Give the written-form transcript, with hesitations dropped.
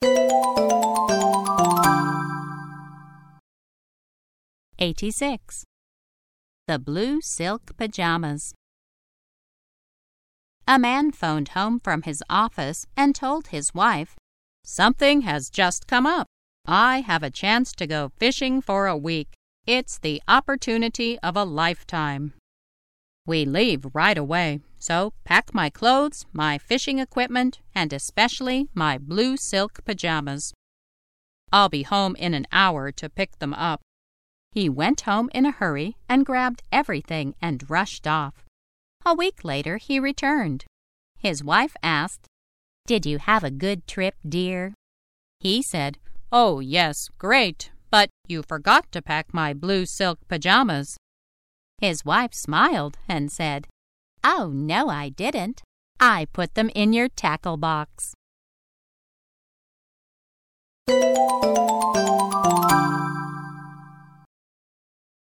86. The blue silk pajamas. A man phoned home from his office and told his wife, "Something has just come up. I have a chance to go fishing for a week. It's the opportunity of a lifetime. We leave right away, so pack my clothes, my fishing equipment, and especially my blue silk pajamas. I'll be home in an hour to pick them up." He went home in a hurry and grabbed everything and rushed off. A week later he returned. His wife asked, "Did you have a good trip, dear?" He said, "Oh, yes, great, but you forgot to pack my blue silk pajamas." His wife smiled and said, "Oh, no, I didn't. I put them in your tackle box."